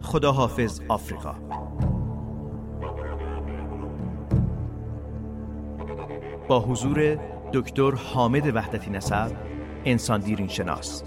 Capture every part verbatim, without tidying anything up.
خداحافظ آفریقا. با حضور دکتر حامد وحدتی نسب، انسان دیرین شناس.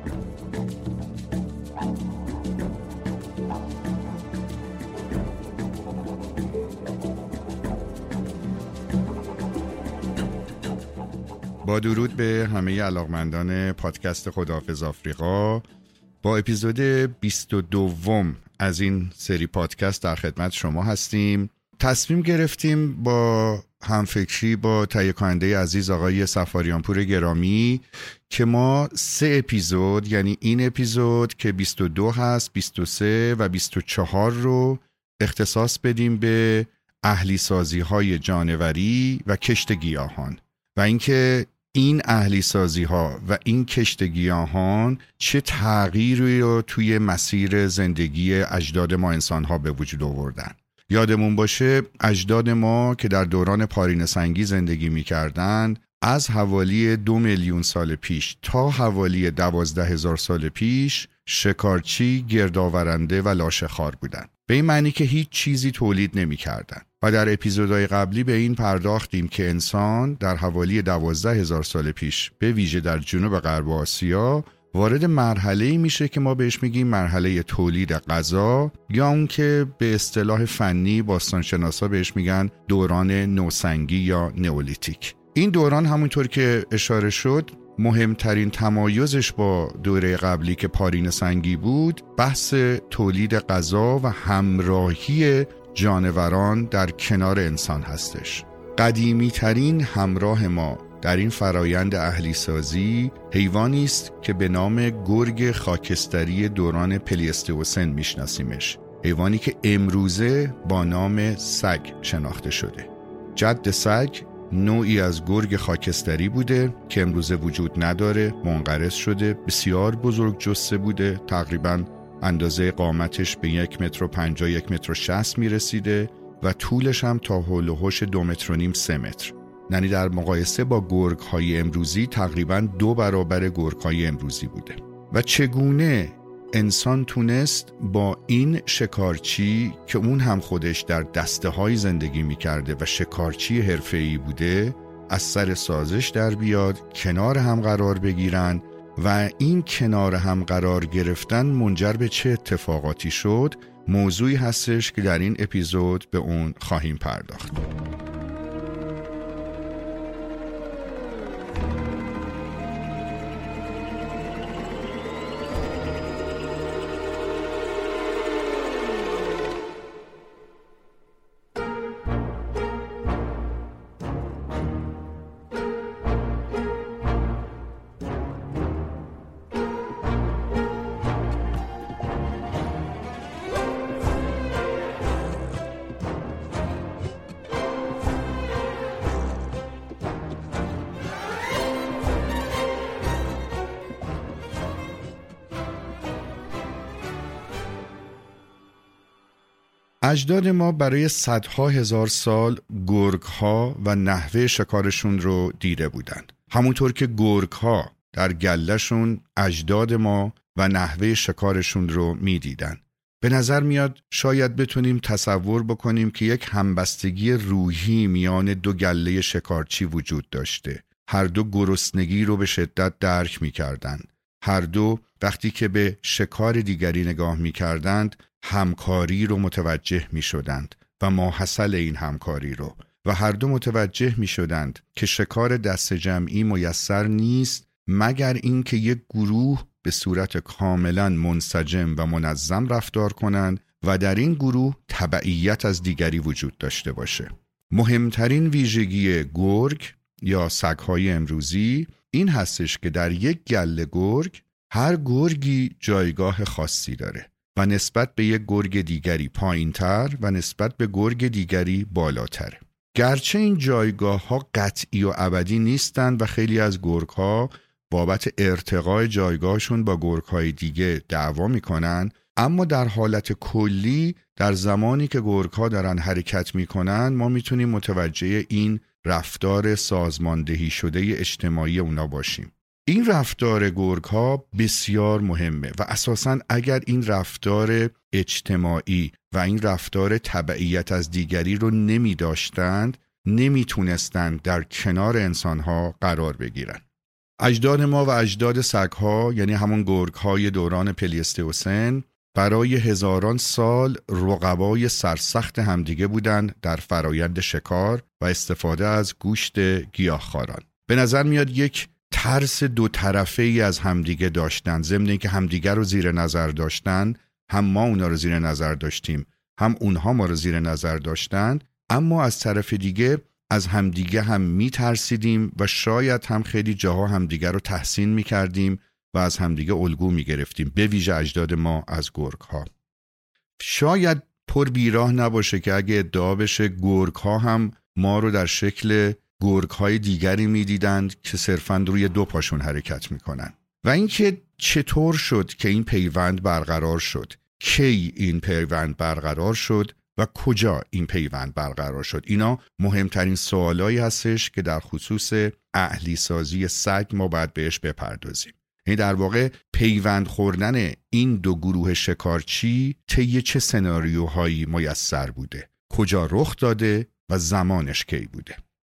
با درود به همه علاقمندان پادکست خداحافظ آفریقا، با اپیزود بیست و دوم از این سری پادکست در خدمت شما هستیم. تصمیم گرفتیم با همفکری با تهیه کننده عزیز آقای سفاریانپور گرامی که ما سه اپیزود، یعنی این اپیزود که بیست و دو هست، بیست و سه و بیست و چهار رو اختصاص بدیم به اهلی سازی های جانوری و کشت گیاهان و اینکه این اهلی سازی ها و این کشت گیاهان چه تغییری رو توی مسیر زندگی اجداد ما انسان ها به وجود آوردن. یادمون باشه اجداد ما که در دوران پارینه سنگی زندگی می کردن از حوالی دو میلیون سال پیش تا حوالی دوازده هزار سال پیش شکارچی، گردآورنده و لاشه‌خوار بودن. به این معنی که هیچ چیزی تولید نمی کردن. و در اپیزودهای قبلی به این پرداختیم که انسان در حوالی دوازده هزار سال پیش به ویژه در جنوب غرب آسیا وارد مرحله‌ای میشه که ما بهش میگیم مرحله تولید غذا، یا اون که به اصطلاح فنی باستانشناسا بهش میگن دوران نوسنگی یا نئولیتیک. این دوران همونطور که اشاره شد مهمترین تمایزش با دوره قبلی که پارینه سنگی بود بحث تولید غذا و همراهی جانوران در کنار انسان هستش. قدیمی ترین همراه ما در این فرایند اهلی سازی حیوانی است که به نام گرگ خاکستری دوران پلی‌استئوسن میشناسیمش. حیوانی که امروزه با نام سگ شناخته شده. جد سگ نوعی از گرگ خاکستری بوده که امروزه وجود نداره، منقرض شده، بسیار بزرگ جثه بوده، تقریباً اندازه قامتش به یک متر و پنجاه، یک متر و شصت میرسیده و طولش هم تا هول و هوش دو متر و نیم، سه متر. یعنی در مقایسه با گرگ های امروزی تقریباً دو برابر گرگ های امروزی بوده. و چگونه انسان تونست با این شکارچی که اون هم خودش در دسته های زندگی میکرده و شکارچی حرفه‌ای بوده از سر سازش در بیاد، کنار هم قرار بگیرن و این کنار هم قرار گرفتن منجر به چه اتفاقاتی شد، موضوعی هستش که در این اپیزود به اون خواهیم پرداخت. اجداد ما برای صدها هزار سال گرگ‌ها و نحوه شکارشون رو دیده بودن. همونطور که گرگ‌ها در گله‌شون اجداد ما و نحوه شکارشون رو می‌دیدن. به نظر میاد شاید بتونیم تصور بکنیم که یک همبستگی روحی میان دو گله شکارچی وجود داشته. هر دو گرسنگی رو به شدت درک می‌کردن. هر دو وقتی که به شکار دیگری نگاه می‌کردند همکاری رو متوجه می شدند و ماحصل این همکاری رو، و هر دو متوجه می شدند که شکار دست جمعی میسر نیست مگر این که یک گروه به صورت کاملا منسجم و منظم رفتار کنند و در این گروه تبعیت از دیگری وجود داشته باشه. مهمترین ویژگی گرگ یا سگ‌های امروزی این هستش که در یک گله گرگ هر گرگی جایگاه خاصی داره و نسبت به یک گرگ دیگری پایین‌تر و نسبت به گرگ دیگری بالاتر. گرچه این جایگاه ها قطعی و ابدی نیستند و خیلی از گرگ ها بابت ارتقای جایگاهشون با گرگ های دیگه دعوا میکنن، اما در حالت کلی در زمانی که گرگ ها دارن حرکت میکنن ما میتونیم متوجه این رفتار سازماندهی شده اجتماعی اونا باشیم. این رفتار گرگ ها بسیار مهمه و اساساً اگر این رفتار اجتماعی و این رفتار تبعیت از دیگری رو نمی داشتند نمی تونستند در کنار انسان ها قرار بگیرن. اجداد ما و اجداد سگ ها، یعنی همون گرگ های دوران پلیستوسن، برای هزاران سال رقبای سرسخت همدیگه بودند در فرایند شکار و استفاده از گوشت گیاهخواران. به نظر میاد یک ترس دو طرفه ای از همدیگه داشتن، ضمن اینکه همدیگه رو زیر نظر داشتن، هم ما اونا رو زیر نظر داشتیم، هم اونها ما رو زیر نظر داشتن، اما از طرف دیگه از همدیگه هم میترسیدیم و شاید هم خیلی جاها همدیگه رو تحسین میکردیم و از همدیگه الگو میگرفتیم، به ویژه اجداد ما از گرگ ها. شاید پر بیراه نباشه که اگه ادعا بشه گرگ ها هم ما رو در شکل گرگ های دیگری میدیدند که صرفاً روی دو پاشون حرکت میکنن. و اینکه چطور شد که این پیوند برقرار شد، کی این پیوند برقرار شد و کجا این پیوند برقرار شد، اینا مهمترین سوالایی هستش که در خصوص اهلی سازی سگ ما باید بهش بپردازیم. یعنی در واقع پیوند خوردن این دو گروه شکارچی طی چه سناریوهایی میسر بوده، کجا رخ داده و زمانش کی بوده.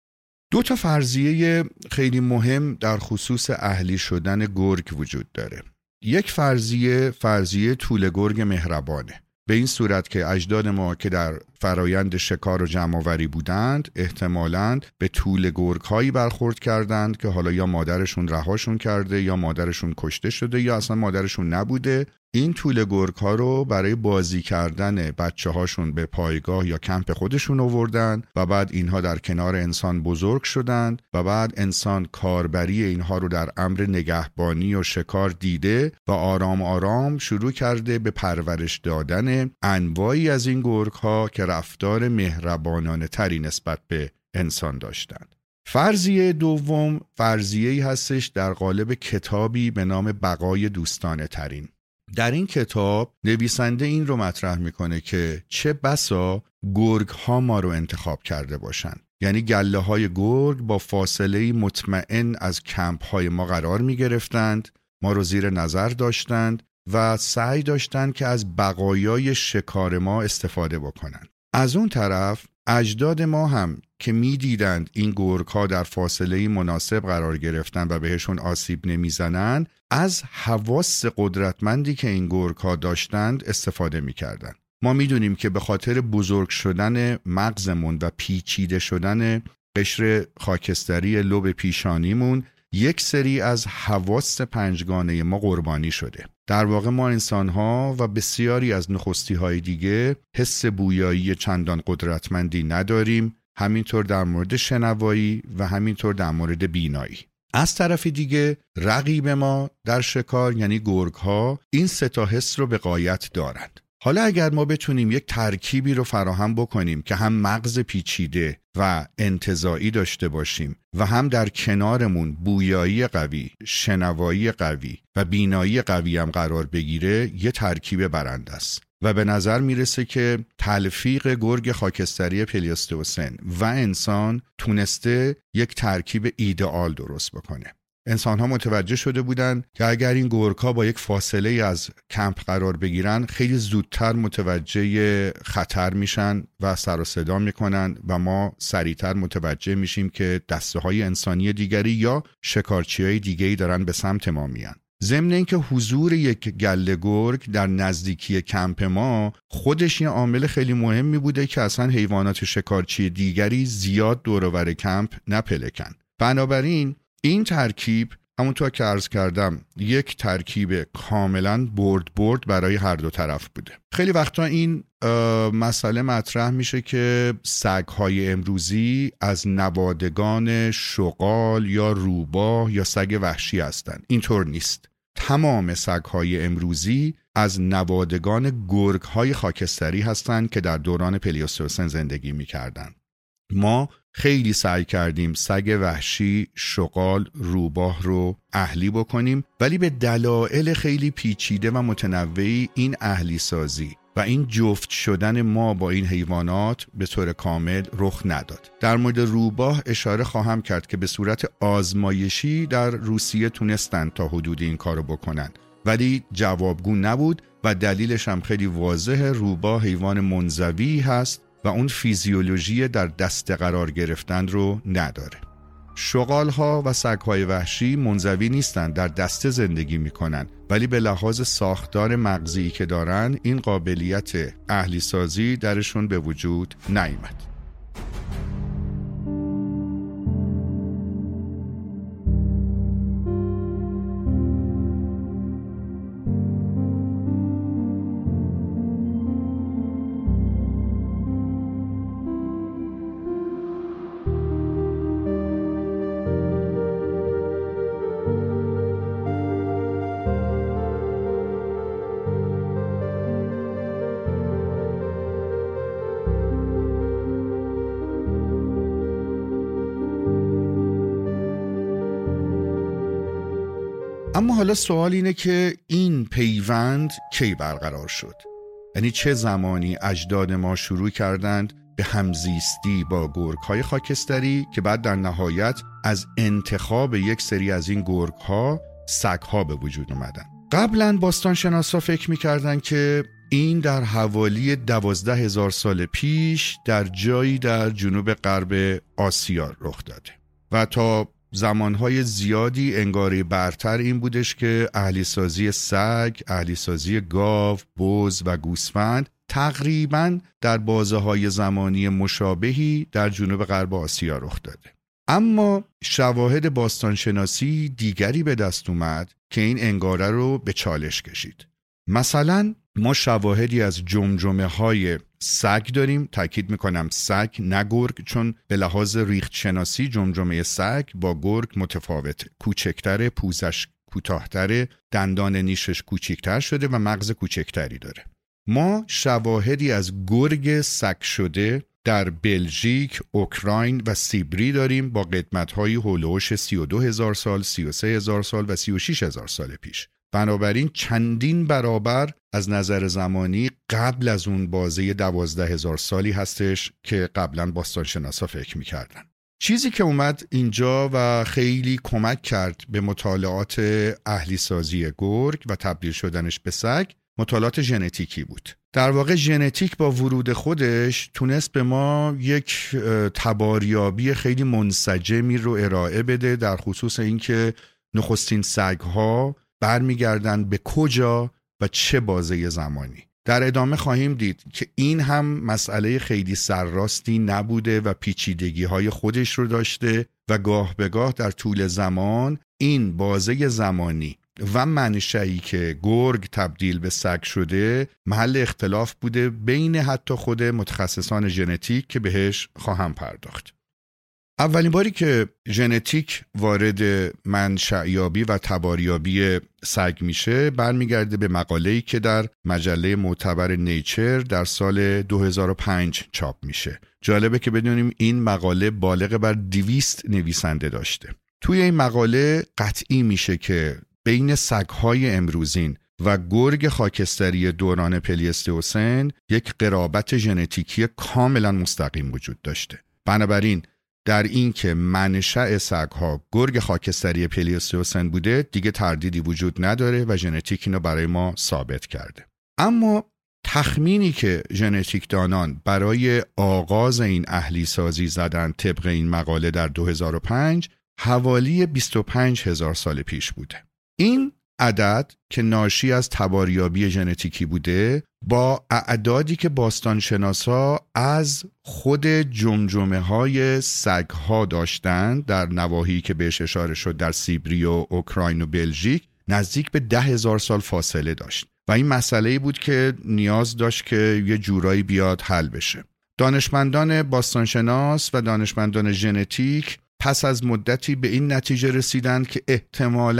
دو تا فرضیه خیلی مهم در خصوص اهلی شدن گرگ وجود داره. یک فرضیه فرضیه طول گرگ مهربانه، به این صورت که اجداد ما که در فرایند شکار و جمع‌آوری بودند احتمالاً به طول گرگ‌هایی برخورد کردند که حالا یا مادرشون رهاشون کرده یا مادرشون کشته شده یا اصلا مادرشون نبوده. این طول گرگ‌ها رو برای بازی کردن بچه‌هاشون به پایگاه یا کمپ خودشون آوردن و بعد اینها در کنار انسان بزرگ شدند و بعد انسان کاربری اینها رو در امر نگهبانی و شکار دیده و آرام آرام شروع کرده به پرورش دادن انواعی از این گرگ‌ها که رفتار مهربانانه تری نسبت به انسان داشتند. فرضیه دوم فرضیه‌ای هستش در قالب کتابی به نام بقای دوستانه ترین. در این کتاب نویسنده این رو مطرح میکنه که چه بسا گرگ ها ما رو انتخاب کرده باشن، یعنی گله های گرگ با فاصله مطمئن از کمپ های ما قرار میگرفتند، ما رو زیر نظر داشتند و سعی داشتند که از بقایای شکار ما استفاده بکنند. از اون طرف اجداد ما هم که میدیدند این گرگ‌ها در فاصله مناسب قرار گرفتن و بهشون آسیب نمیزنن، از حواس قدرتمندی که این گرگ‌ها داشتند استفاده میکردن. ما میدونیم که به خاطر بزرگ شدن مغزمون و پیچیده شدن قشر خاکستری لوب پیشانیمون یک سری از حواس پنجگانه ما قربانی شده. در واقع ما انسان‌ها و بسیاری از نخستی‌های دیگه حس بویایی چندان قدرتمندی نداریم، همینطور در مورد شنوایی و همینطور در مورد بینایی. از طرف دیگه رقیب ما در شکار یعنی گرگ‌ها این سه تا حس رو به غایت دارند. حالا اگر ما بتونیم یک ترکیبی رو فراهم بکنیم که هم مغز پیچیده و انتزاعی داشته باشیم و هم در کنارمون بویایی قوی، شنوایی قوی و بینایی قوی هم قرار بگیره، یه ترکیب برنده است. و به نظر میرسه که تلفیق گرگ خاکستری پلیستوسن و انسان تونسته یک ترکیب ایدئال درست بکنه. انسان ها متوجه شده بودن که اگر این گرگ‌ها با یک فاصله از کمپ قرار بگیرن خیلی زودتر متوجه خطر میشن و سر و صدا میکنن و ما سریعتر متوجه میشیم که دسته های انسانی دیگری یا شکارچی های دیگری دارن به سمت ما میان. ضمن اینکه حضور یک گله گرگ در نزدیکی کمپ ما خودش یه عامل خیلی مهمی بوده که اصلا حیوانات شکارچی دیگری زیاد دور و بر کمپ نپلکن. بنابراین این ترکیب همونطور که عرض کردم یک ترکیب کاملا برد برد برای هر دو طرف بوده. خیلی وقتا این مسئله مطرح میشه که سگ‌های امروزی از نوادگان شغال یا روباه یا سگ وحشی هستند. اینطور نیست. تمام سگ‌های امروزی از نوادگان گرگ‌های خاکستری هستند که در دوران پلیستوسن زندگی می‌کردند. ما خیلی سعی کردیم سگ وحشی، شغال، روباه رو اهلی بکنیم، ولی به دلایل خیلی پیچیده و متنوعی این اهلی سازی و این جفت شدن ما با این حیوانات به طور کامل رخ نداد. در مورد روباه اشاره خواهم کرد که به صورت آزمایشی در روسیه تونستن تا حدود این کارو بکنن، ولی جوابگو نبود و دلیلش هم خیلی واضحه. روباه حیوان منزوی هست و اون فیزیولوژی در دسته قرار گرفتن رو نداره. شغال‌ها و سگ‌های وحشی منزوی نیستن، در دسته زندگی میکنن، ولی به لحاظ ساختار مغزی که دارن این قابلیت اهلی سازی درشون به وجود نیامد. اما حالا سوال اینه که این پیوند کی برقرار شد؟ یعنی چه زمانی اجداد ما شروع کردند به همزیستی با گرگ‌های خاکستری که بعد در نهایت از انتخاب یک سری از این گرگ‌ها سگ‌ها به وجود اومدن؟ قبلا باستانشناسا فکر می‌کردن که این در حوالی دوازده هزار سال پیش در جایی در جنوب غرب آسیا رخ داده و تا زمانهای زیادی انگاره برتر این بودش که اهلی سازی سگ، اهلی سازی گاو، بز و گوسفند تقریباً در بازه‌های زمانی مشابهی در جنوب غرب آسیا رخ داده. اما شواهد باستانشناسی دیگری به دست اومد که این انگاره رو به چالش کشید. مثلا ما شواهدی از جمجمه های سگ داریم، تاکید میکنم سگ نه گرگ، چون به لحاظ ریخت شناسی جمجمه سگ با گرگ متفاوته. کوچکتره، پوزش کوتاه‌تره، دندان نیشش کوچکتر شده و مغز کوچکتری داره. ما شواهدی از گرگ سگ شده در بلژیک، اوکراین و سیبری داریم با قدمت‌های هولوش سی و دو هزار سال، سی و سه هزار سال و سی و شش هزار سال پیش. بنابراین چندین برابر از نظر زمانی قبل از اون بازه دوازده هزار سالی هستش که قبلا باستانشناسا فکر می‌کردن. چیزی که اومد اینجا و خیلی کمک کرد به مطالعات اهلی سازی گرگ و تبدیل شدنش به سگ، مطالعات ژنتیکی بود. در واقع ژنتیک با ورود خودش تونست به ما یک تباریابی خیلی منسجمی رو ارائه بده در خصوص اینکه نخستین سگ‌ها برمیگردن به کجا و چه بازه زمانی. در ادامه خواهیم دید که این هم مسئله خیلی سرراستی نبوده و پیچیدگی‌های خودش رو داشته و گاه به گاه در طول زمان این بازه زمانی و منشئی که گرگ تبدیل به سگ شده محل اختلاف بوده بین حتی خود متخصصان ژنتیک که بهش خواهم پرداخت. اولین باری که ژنتیک وارد منشأیابی و تباریابی سگ میشه برمیگرده به مقاله‌ای که در مجله معتبر نیچر در سال دو هزار و پنج چاپ میشه. جالبه که بدونیم این مقاله بالغ بر دویست نویسنده داشته. توی این مقاله قطعی میشه که بین سگ‌های امروزین و گرگ خاکستری دوران پلیستوسن یک قرابت ژنتیکی کاملا مستقیم وجود داشته. بنابراین در این که منشأ سگ‌ها گرگ خاکستری پلیستوسن بوده دیگه تردیدی وجود نداره و ژنتیک اینو برای ما ثابت کرده. اما تخمینی که ژنتیک دانان برای آغاز این اهلی سازی زدن طبق این مقاله در دو هزار و پنج حوالی بیست و پنج هزار سال پیش بوده. این عدد که ناشی از تباریابی ژنتیکی بوده با اعدادی که باستانشناسا از خود جمجمه های سگ ها داشتن در نواحی که بهش اشاره شد در سیبری و اوکراین و بلژیک نزدیک به ده هزار سال فاصله داشت و این مسئله‌ای بود که نیاز داشت که یه جورایی بیاد حل بشه. دانشمندان باستانشناس و دانشمندان ژنتیک پس از مدتی به این نتیجه رسیدند که احتمالاً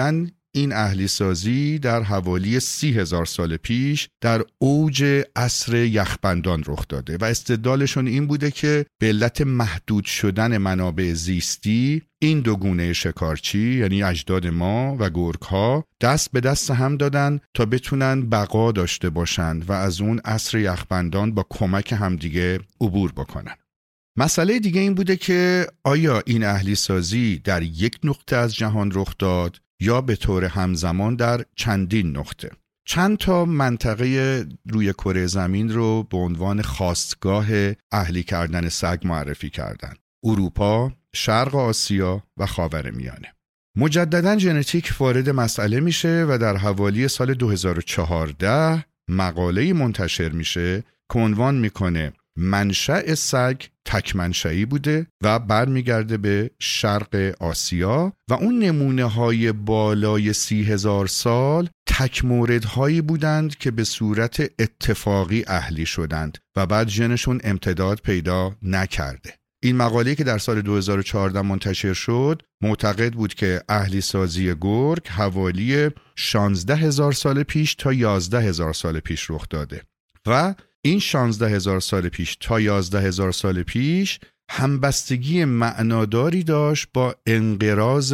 این اهلی سازی در حوالی سی هزار سال پیش در اوج عصر یخبندان رخ داده و استدلالشون این بوده که به علت محدود شدن منابع زیستی این دو گونه شکارچی یعنی اجداد ما و گرگ‌ها دست به دست هم دادن تا بتونن بقا داشته باشند و از اون عصر یخبندان با کمک همدیگه عبور بکنن. مسئله دیگه این بوده که آیا این اهلی سازی در یک نقطه از جهان رخ داد یا به طور همزمان در چندین نقطه. چند تا منطقه روی کره زمین رو به عنوان خاستگاه اهلی کردن سگ معرفی کردن: اروپا، شرق آسیا و خاورمیانه. مجدداً ژنتیک وارد مسئله میشه و در حوالی سال دو هزار و چهارده مقاله‌ای منتشر میشه که عنوان میکنه منشأ سگ تک منشئی بوده و برمیگرده به شرق آسیا و اون نمونه های بالای سی هزار سال تک مورد هایی بودند که به صورت اتفاقی اهلی شدند و بعد ژنشون امتداد پیدا نکرده. این مقاله که در سال دو هزار و چهارده منتشر شد معتقد بود که اهلی سازی گرگ حوالی شانزده هزار سال پیش تا یازده هزار سال پیش رخ داده و این شانزده هزار سال پیش تا یازده هزار سال پیش همبستگی معناداری داشت با انقراض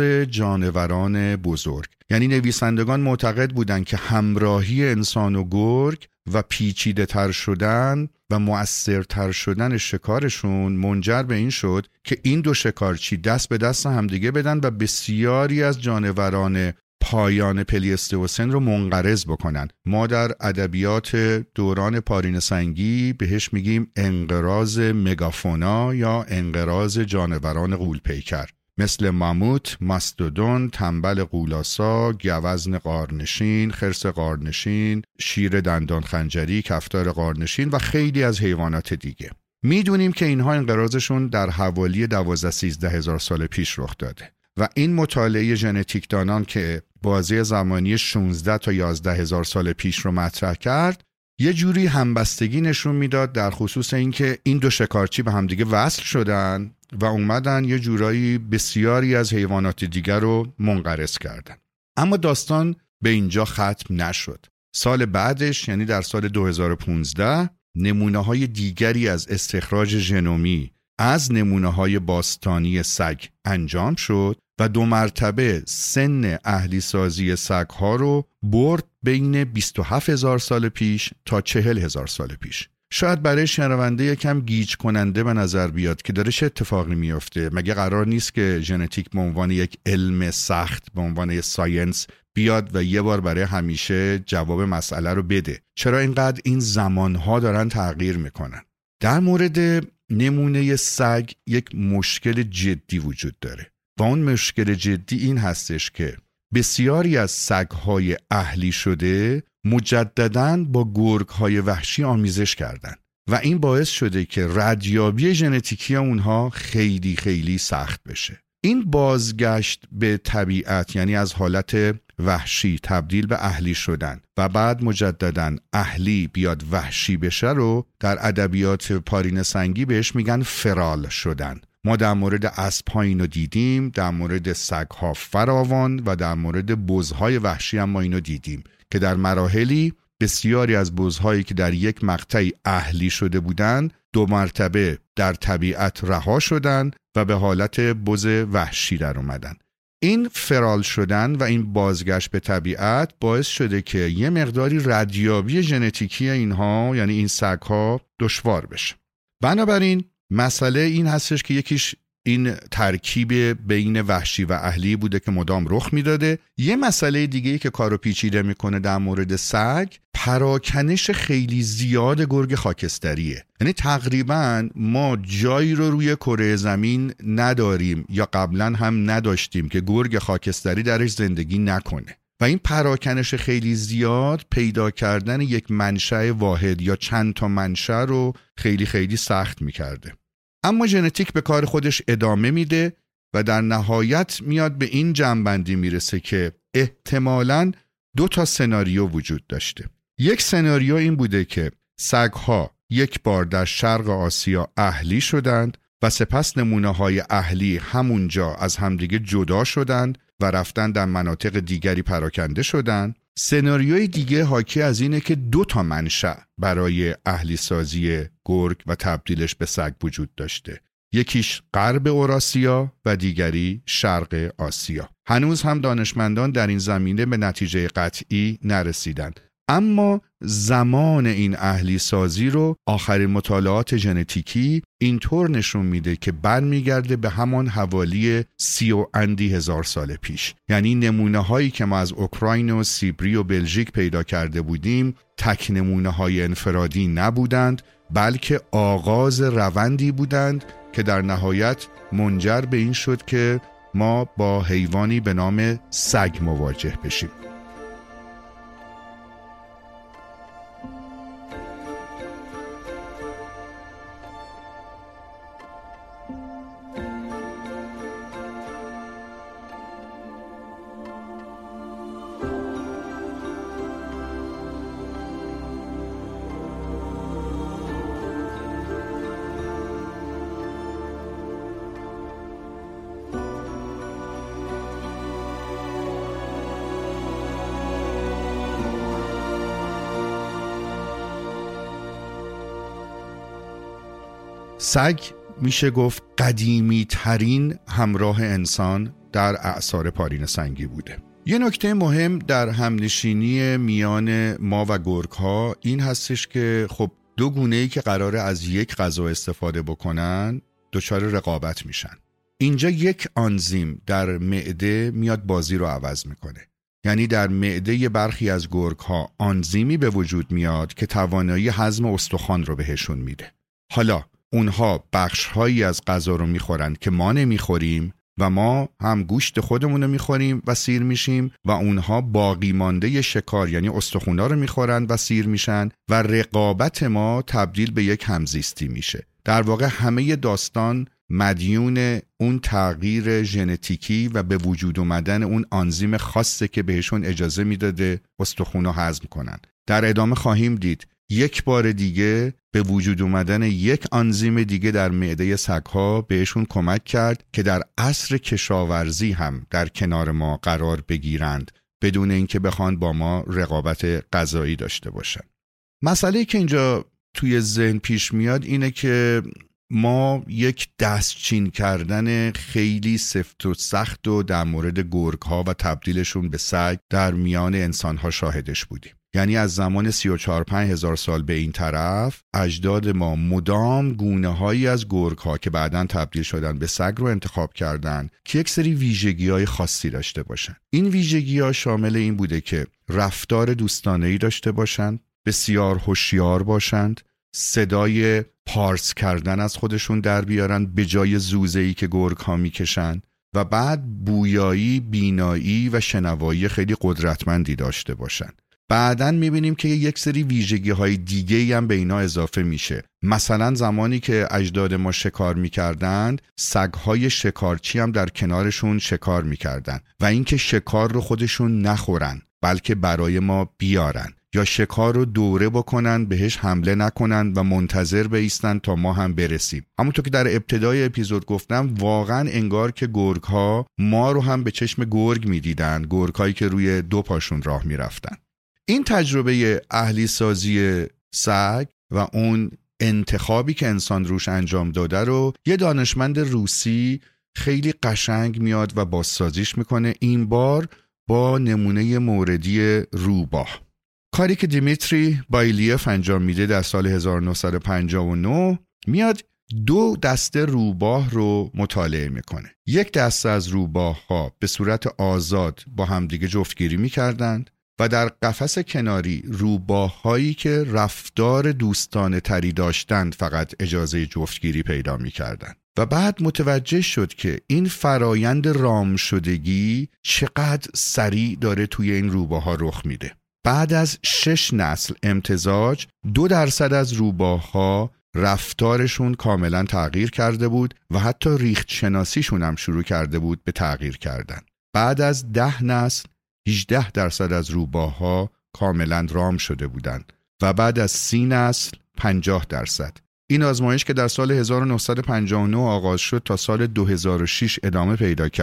جانوران بزرگ. یعنی نویسندگان معتقد بودند که همراهی انسان و گرگ و پیچیده تر شدن و مؤثرتر شدن شکارشون منجر به این شد که این دو شکارچی دست به دست همدیگه بدن و بسیاری از جانوران پایان پلی‌استئوسن رو منقرض بکنن. ما در ادبیات دوران پارینه سنگی بهش میگیم انقراض مگافونا یا انقراض جانوران غول‌پیکر، مثل ماموت، ماستودون، تنبل غولاسا، گوزن غارنشین، خرس غارنشین، شیر دندان خنجری، کفتار غارنشین و خیلی از حیوانات دیگه. میدونیم که اینها انقراضشون در حوالی دوازده سیزده هزار سال پیش رخ داده و این مطالعه ژنتیک دانان که بازه زمانی شانزده تا یازده هزار سال پیش رو مطرح کرد یه جوری همبستگی نشون میداد در خصوص اینکه این دو شکارچی به همدیگه وصل شدن و اومدن یه جورایی بسیاری از حیوانات دیگر رو منقرض کردن. اما داستان به اینجا ختم نشد. سال بعدش یعنی در سال دو هزار و پانزده نمونه‌های دیگری از استخراج ژنومی از نمونه‌های باستانی سگ انجام شد و دو مرتبه سن اهلی سازی سگ‌ها رو برد بین بیست و هفت هزار سال پیش تا چهل هزار سال پیش. شاید برای شنونده یکم گیج کننده به نظر بیاد که داره چه اتفاقی میفته. مگه قرار نیست که ژنتیک به عنوان یک علم سخت، به عنوان یک ساینس بیاد و یه بار برای همیشه جواب مسئله رو بده؟ چرا اینقدر این زمانها دارن تغییر میکنن؟ در مورد نمونه سگ یک مشکل جدی وجود داره و اون مشکل جدی این هستش که بسیاری از سگ‌های اهلی شده مجدداً با گرگ‌های وحشی آمیزش کردند و این باعث شده که ردیابی ژنتیکی اونها خیلی خیلی سخت بشه. این بازگشت به طبیعت، یعنی از حالت وحشی تبدیل به اهلی شدن و بعد مجدداً اهلی بیاد وحشی بشه، رو در ادبیات پارینه سنگی بهش میگن فرال شدن. ما در مورد اسب‌ها اینو دیدیم، در مورد سگ‌ها فراوان و در مورد بزهای وحشی هم ما اینو دیدیم که در مراحلی بسیاری از بزهایی که در یک مقطعی اهلی شده بودند دو مرتبه در طبیعت رها شدن و به حالت بز وحشی در اومدن. این فرال شدن و این بازگشت به طبیعت باعث شده که یه مقداری ردیابی ژنتیکی اینها، یعنی این سگ‌ها، دشوار بشه. بنابراین مسئله این هستش که یکیش این ترکیب بین وحشی و اهلی بوده که مدام رخ میداده. یه مسئله دیگه‌ای که کارو پیچیده میکنه در مورد سگ، پراکنش خیلی زیاد گرگ خاکستریه. یعنی تقریباً ما جایی رو روی کره زمین نداریم یا قبلا هم نداشتیم که گرگ خاکستری درش زندگی نکنه و این پراکنش خیلی زیاد پیدا کردن یک منشأ واحد یا چند تا منشأ رو خیلی خیلی سخت میکرده. اما ژنتیک به کار خودش ادامه میده و در نهایت میاد به این جمع‌بندی میرسه که احتمالاً دو تا سناریو وجود داشته. یک سناریو این بوده که سگ‌ها یک بار در شرق آسیا اهلی شدند و سپس نمونه‌های اهلی همونجا از همدیگه جدا شدند و رفتن در مناطق دیگری پراکنده شدن. سناریوی دیگه حاکی از اینه که دو تا منشأ برای اهلی سازی گرگ و تبدیلش به سگ وجود داشته. یکیش غرب اوراسیا و دیگری شرق آسیا. هنوز هم دانشمندان در این زمینه به نتیجه قطعی نرسیدن. اما زمان این اهلی سازی رو آخرین مطالعات ژنتیکی اینطور نشون میده که برمیگرده به همان حوالی سی و اندی هزار سال پیش. یعنی نمونه هایی که ما از اوکراین و سیبری و بلژیک پیدا کرده بودیم تک نمونه های انفرادی نبودند، بلکه آغاز روندی بودند که در نهایت منجر به این شد که ما با حیوانی به نام سگ مواجه بشیم. سگ میشه گفت قدیمی ترین همراه انسان در اعصار پارین سنگی بوده. یه نکته مهم در همنشینی میان ما و گرگ ها این هستش که خب دو گونه‌ای که قراره از یک غذا استفاده بکنن دچار رقابت میشن. اینجا یک آنزیم در معده میاد بازی رو عوض میکنه. یعنی در معده برخی از گرگ ها آنزیمی به وجود میاد که توانایی هضم استخوان رو بهشون میده. حالا اونها بخش‌هایی از غذا رو میخورن که ما نمیخوریم و ما هم گوشت خودمون رو میخوریم و سیر میشیم و اونها باقی مانده شکار یعنی استخونا رو میخورن و سیر میشن و رقابت ما تبدیل به یک همزیستی میشه. در واقع همه داستان مدیون اون تغییر ژنتیکی و به وجود اومدن اون آنزیم خاصه که بهشون اجازه میداده استخونا هضم کنن. در ادامه خواهیم دید یک بار دیگه به وجود اومدن یک آنزیم دیگه در معده سگ‌ها بهشون کمک کرد که در عصر کشاورزی هم در کنار ما قرار بگیرند بدون اینکه بخوان با ما رقابت غذایی داشته باشن. مسئله که اینجا توی ذهن پیش میاد اینه که ما یک دستچین کردن خیلی سفت و سخت و در مورد گرگ‌ها و تبدیلشون به سگ در میان انسان‌ها شاهدش بودیم. یعنی از زمان سی و چهار پنج هزار سال به این طرف اجداد ما مدام گونه‌هایی از گرگ‌ها که بعداً تبدیل شدن به سگ رو انتخاب کردن که یک سری ویژگی‌های خاصی داشته باشن. این ویژگی‌ها شامل این بوده که رفتار دوستانه‌ای داشته باشند، بسیار هوشیار باشند، صدای پارس کردن از خودشون در بیارن به جای زوزه‌ای که گرگ‌ها میکشن و بعد بویایی، بینایی و شنوایی خیلی قدرتمندی داشته باشن. بعدن میبینیم که یک سری ویژگی های دیگه هم به اینا اضافه میشه. مثلا زمانی که اجداد ما شکار میکردند سگهای شکارچی هم در کنارشون شکار میکردن و اینکه شکار رو خودشون نخورن بلکه برای ما بیارن یا شکار رو دوره بکنن بهش حمله نکنن و منتظر بایستن تا ما هم برسیم. همونطور که در ابتدای اپیزود گفتم واقعا انگار که گرگ ها ما رو هم به چشم گرگ میدیدن، گرگ هایی که روی دو پاشون راه میرفتن. این تجربه اهلی سازی سگ و اون انتخابی که انسان روش انجام داده رو یه دانشمند روسی خیلی قشنگ میاد و بازسازیش میکنه، این بار با نمونه موردی روباه. کاری که دیمیتری بایلیف انجام میده در سال هزار و نهصد و پنجاه و نه میاد دو دسته روباه رو مطالعه میکنه. یک دسته از روباه ها به صورت آزاد با همدیگه جفتگیری میکردند و در قفس کناری روباه هایی که رفتار دوستانه تری داشتند فقط اجازه جفتگیری پیدا میکردند. و بعد متوجه شد که این فرایند رام شدگی چقدر سریع داره توی این روباه ها رخ میده. بعد از شش نسل امتزاج دو درصد از روباه ها رفتارشون کاملا تغییر کرده بود و حتی ریخت شناسیشون هم شروع کرده بود به تغییر کردن. بعد از ده نسل هجده درصد از روباه ها کاملا رام شده بودند و بعد از سی نسل پنجاه درصد. این آزمایش که در سال هزار و نهصد و پنجاه و نه آغاز شد تا سال دو هزار و شش ادامه پیدا کرد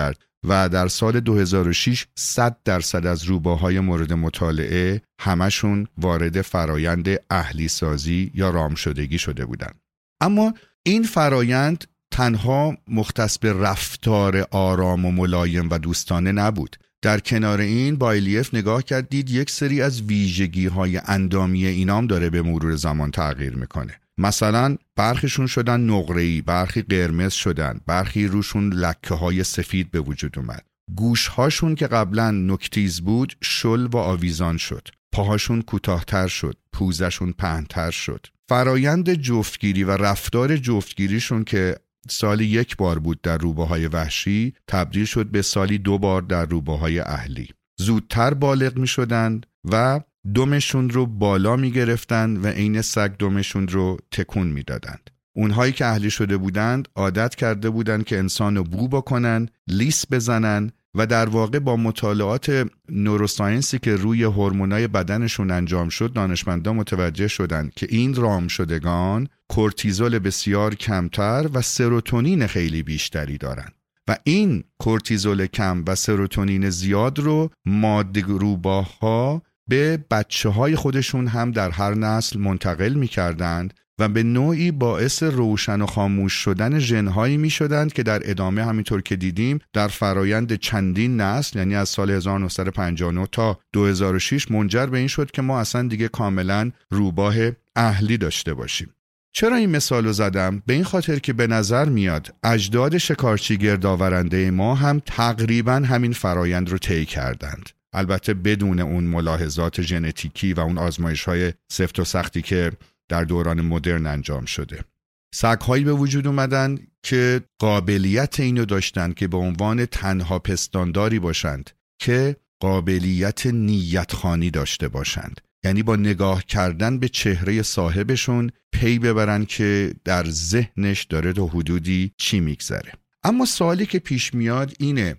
و در سال دو هزار و شش صد درصد از روباهای مورد مطالعه همشون وارد فرایند اهلی سازی یا رام شدگی شده بودند. اما این فرایند تنها مختص به رفتار آرام و ملایم و دوستانه نبود. در کنار این با الیف نگاه کردید یک سری از ویژگی های اندامی اینام داره به مرور زمان تغییر میکنه. مثلا برخیشون شدن نقره‌ای، برخی قرمز شدن، برخی روشون لکه های سفید به وجود اومد. گوش هاشون که قبلا نوک‌تیز بود شل و آویزان شد. پاهاشون کوتاه‌تر شد، پوزشون پهن‌تر شد. فرایند جفتگیری و رفتار جفتگیریشون که سالی یک بار بود در روباهای وحشی تبدیل شد به سالی دو بار در روباهای اهلی. زودتر بالغ می شدند و دمشون رو بالا می گرفتن و عین سگ دمشون رو تکون می دادند. اونهایی که اهلی شده بودند عادت کرده بودند که انسان رو بو بکنن، لیس بزنن و در واقع با مطالعات نوروساینسی که روی هورمونای بدنشون انجام شد دانشمندان متوجه شدند که این رام شدگان کورتیزول بسیار کمتر و سروتونین خیلی بیشتری دارند و این کورتیزول کم و سروتونین زیاد رو ماده روباها به بچه های خودشون هم در هر نسل منتقل می کردند و به نوعی باعث روشن و خاموش شدن ژن‌هایی می‌شدند که در ادامه همینطور که دیدیم در فرایند چندین نسل یعنی از سال هزار و نهصد و پنجاه و نه تا دو هزار و شش منجر به این شد که ما اصلا دیگه کاملا روباه اهلی داشته باشیم. چرا این مثال رو زدم؟ به این خاطر که به نظر میاد اجداد شکارچی گردآورنده ما هم تقریبا همین فرایند رو طی کردند. البته بدون اون ملاحظات ژنتیکی و اون آزمایش‌های سفت و سختی که در دوران مدرن انجام شده. سگ‌هایی به وجود اومدن که قابلیت اینو داشتن که به عنوان تنها پستانداری باشند که قابلیت نیت‌خوانی داشته باشند. یعنی با نگاه کردن به چهره صاحبشون پی ببرن که در ذهنش داره تا حدودی چی میگذره. اما سوالی که پیش میاد اینه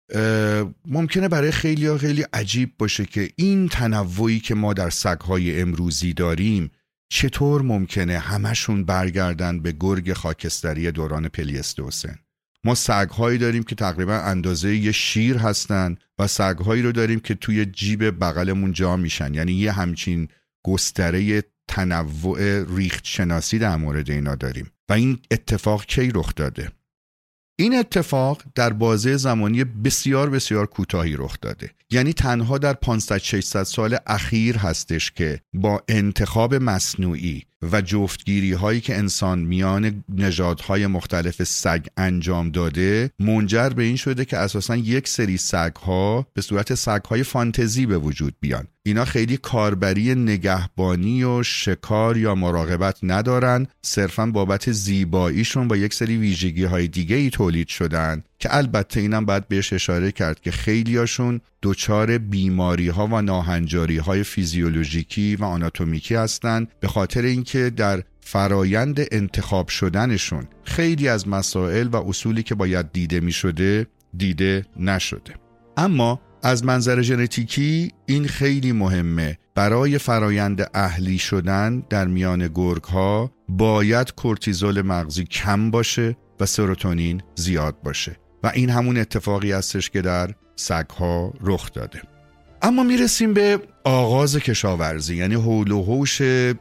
ممکنه برای خیلی ها خیلی عجیب باشه که این تنوعی که ما در سگ‌های امروزی داریم چطور ممکنه همشون برگردن به گرگ خاکستری دوران پلیستوسن؟ ما سگ‌هایی داریم که تقریبا اندازه یه شیر هستن و سگ‌هایی رو داریم که توی جیب بغلمون جا میشن. یعنی یه همچین گستره تنوع ریخت شناسی در مورد اینا داریم. و این اتفاق کی رخ داده؟ این اتفاق در بازه زمانی بسیار بسیار کوتاهی رخ داده. یعنی تنها در پانصد ششصد سال اخیر هستش که با انتخاب مصنوعی و جفتگیری هایی که انسان میان نژادهای مختلف سگ انجام داده منجر به این شده که اساساً یک سری سگ ها به صورت سگ های فانتزی به وجود بیان. اینا خیلی کاربری نگهبانی و شکار یا مراقبت ندارن، صرفاً بابت زیباییشون با یک سری ویژگی های دیگه ای تولید شدن که البته اینم باید بهش اشاره کرد که خیلیاشون دچار بیماری ها و ناهنجاری های فیزیولوژیکی و آناتومیکی هستند به خاطر اینکه در فرایند انتخاب شدنشون خیلی از مسائل و اصولی که باید دیده می شده دیده نشده. اما از منظر ژنتیکی این خیلی مهمه. برای فرایند اهلی شدن در میان گرگ ها باید کورتیزول مغزی کم باشه و سروتونین زیاد باشه و این همون اتفاقی هستش که در سگ‌ها رخ داده. اما میرسیم به آغاز کشاورزی، یعنی حول و حوش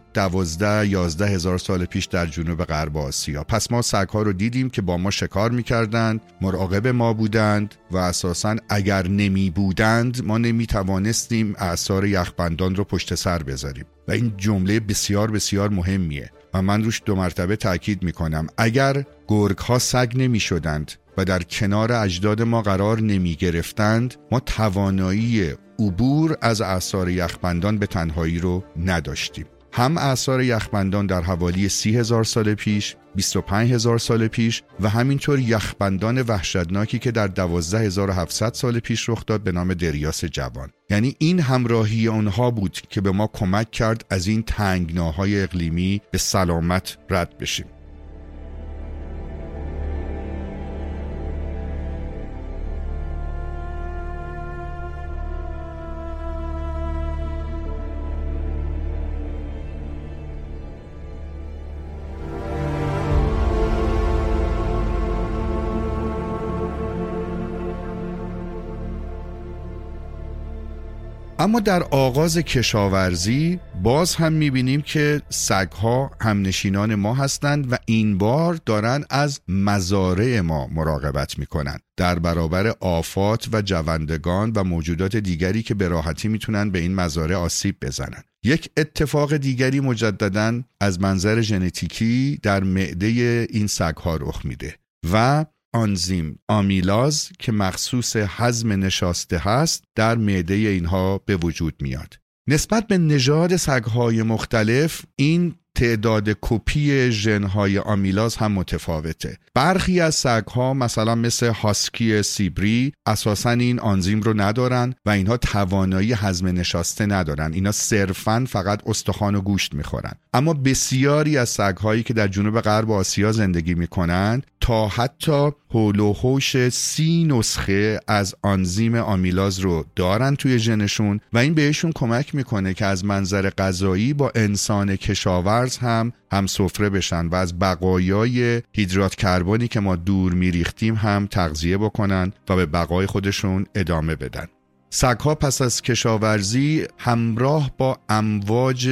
دوازده یازده هزار سال پیش در جنوب غرب آسیا. پس ما سگ‌ها رو دیدیم که با ما شکار میکردند، مراقب ما بودند و اساساً اگر نمی بودند ما نمی توانستیم اعصار یخبندان رو پشت سر بذاریم و این جمله بسیار بسیار مهمیه و من روش دو مرتبه تاکید میکنم. اگر گرگ‌ها سگ نمی شدند و در کنار اجداد ما قرار نمی گرفتند ما توانایی عبور از اعصار یخبندان به تنهایی رو نداشتیم. هم اعصار یخبندان در حوالی سی هزار سال پیش، بیست و پنج هزار سال پیش و همینطور یخبندان وحشتناکی که در دوازده هزار و هفتصد سال پیش رخ داد به نام دریاس جوان. یعنی این همراهی اونها بود که به ما کمک کرد از این تنگناهای اقلیمی به سلامت رد بشیم. اما در آغاز کشاورزی باز هم میبینیم که سگ‌ها همنشینان ما هستند و این بار دارن از مزارع ما مراقبت میکنن در برابر آفات و جوندگان و موجودات دیگری که به راحتی میتونن به این مزارع آسیب بزنن. یک اتفاق دیگری مجدداً از منظر ژنتیکی در معده این سگ‌ها رخ میده و آنزیم آمیلاز که مخصوص هضم نشاسته هست در معده اینها به وجود میاد. نسبت به نژاد سگ‌های مختلف این تعداد کپی ژن‌های آمیلاز هم متفاوته. برخی از سگ‌ها مثلا مثل هاسکی سیبری اساساً این آنزیم رو ندارن و اینها توانایی هضم نشاسته ندارن. اینا صرفاً فقط استخوان و گوشت میخورن. اما بسیاری از سگ‌هایی که در جنوب غرب آسیا زندگی میکنن تا حتی هول و هوش سی نسخه از آنزیم آمیلاز رو دارن توی ژنشون و این بهشون کمک میکنه که از منظر غذایی با انسان کشاورز هم هم سفره بشن و از بقایای هیدرات کربنی که ما دور میریختیم هم تغذیه بکنن و به بقای خودشون ادامه بدن. سگ‌ها پس از کشاورزی همراه با امواج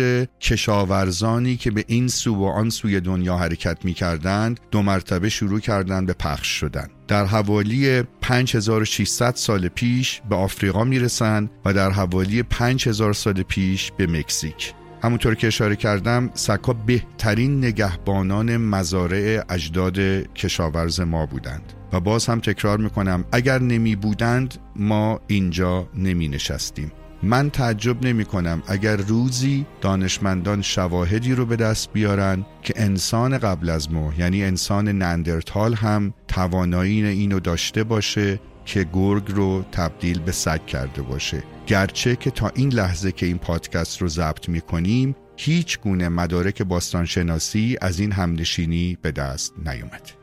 کشاورزانی که به این سو و آن سوی دنیا حرکت می‌کردند دو مرتبه شروع کردند به پخش شدن. در حوالی پنج هزار و ششصد سال پیش به آفریقا میرسن و در حوالی پنج هزار سال پیش به مکزیک. همونطور که اشاره کردم سگ‌ها بهترین نگهبانان مزارع اجداد کشاورز ما بودند و باز هم تکرار میکنم اگر نمی بودند ما اینجا نمی نشستیم. من تعجب نمی کنم اگر روزی دانشمندان شواهدی رو به دست بیارن که انسان قبل از ما یعنی انسان ناندرتال هم توانایی اینو داشته باشه که گرگ رو تبدیل به سگ کرده باشه، گرچه که تا این لحظه که این پادکست رو ضبط میکنیم هیچ گونه مدارک باستانشناسی از این همنشینی به دست نیومد.